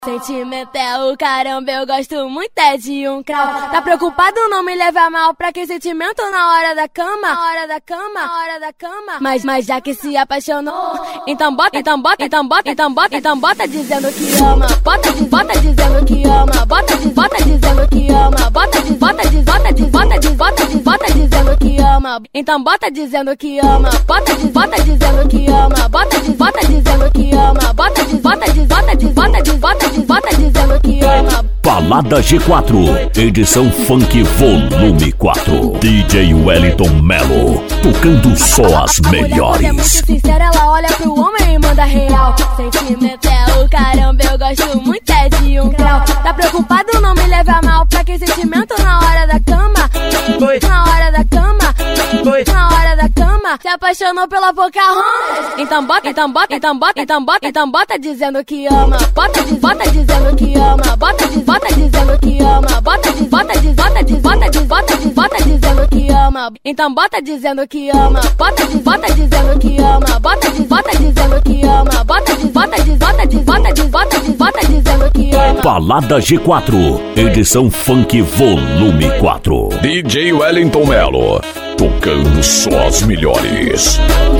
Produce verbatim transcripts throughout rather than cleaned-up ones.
Sentimento é o caramba, eu gosto muito é de um crau. Tá preocupado não me levar mal, pra que sentimento na hora da cama? Na hora da cama, na hora da cama. Mas, mas já que se apaixonou, então bota, então bota, então bota, então bota, então bota dizendo que ama. Bota, diz, bota dizendo que ama. Bota, diz, bota dizendo que ama. Bota, diz, bota, diz, bota, diz, bota, diz, bota, diz, bota dizendo que ama. Então bota dizendo que ama. Bota, diz, bota dizendo que ama. Bota, diz, bota dizendo que ama. Bota, diz, bota, diz, bota, diz, bota, diz, bota, bota dizendo que ama. Balada G quatro, edição Funk Volume quatro. D J Wellington Mello, tocando só as melhores. É muito sincera, ela olha pro homem e manda real. Sentimento é o caramba, eu gosto muito é de um grau. Tá preocupado não me levar mal, pra que sentimento na hora da cama? Na hora da cama, na hora da cama. Se apaixonou pela Pocahontas. Então bota, então bota, então bota, então bota, então bota dizendo que ama. Bota, diz, bota dizendo que ama. Bota, diz, bota dizendo que ama. Bota, diz, bota, diz, bota, diz, bota, diz, bota, diz, bota dizendo que ama. Então bota dizendo que ama. Bota, diz, bota dizendo que ama. Bota, diz, bota dizendo que ama. Bota, diz, bota, diz, bota, diz, bota, diz, bota, diz, bota dizendo que ama. Balada G quatro, edição Funk Volume quatro. D J Wellington Mello, tocando só as melhores.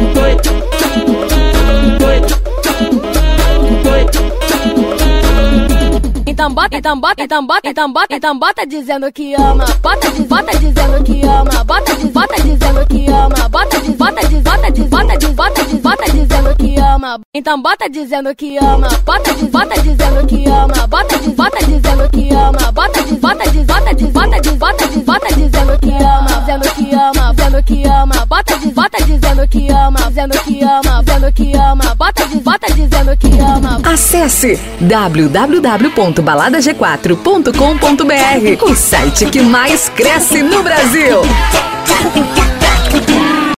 Então bota, então bota, então bota, então bota, então bota dizendo que ama. Bota, diz, bota dizendo que ama. Bota, diz, bota dizendo que ama. Bota, diz, bota, diz, bota, diz, bota, diz, bota, diz, bota dizendo que ama. Então bota dizendo que ama. Bota, diz, bota dizendo que ama. Bota, diz, bota dizendo que ama. Bota, diz, bota, diz, bota, diz, bota, diz, bota, diz, bota dizendo que ama. Dizendo que ama, dizendo que ama. Bota, diz, bota dizendo que ama. Dizendo que ama, dizendo que ama. Bota, diz, bota dizendo que ama. Acesse w w w ponto balada g quatro ponto com ponto b r, o site que mais cresce no Brasil.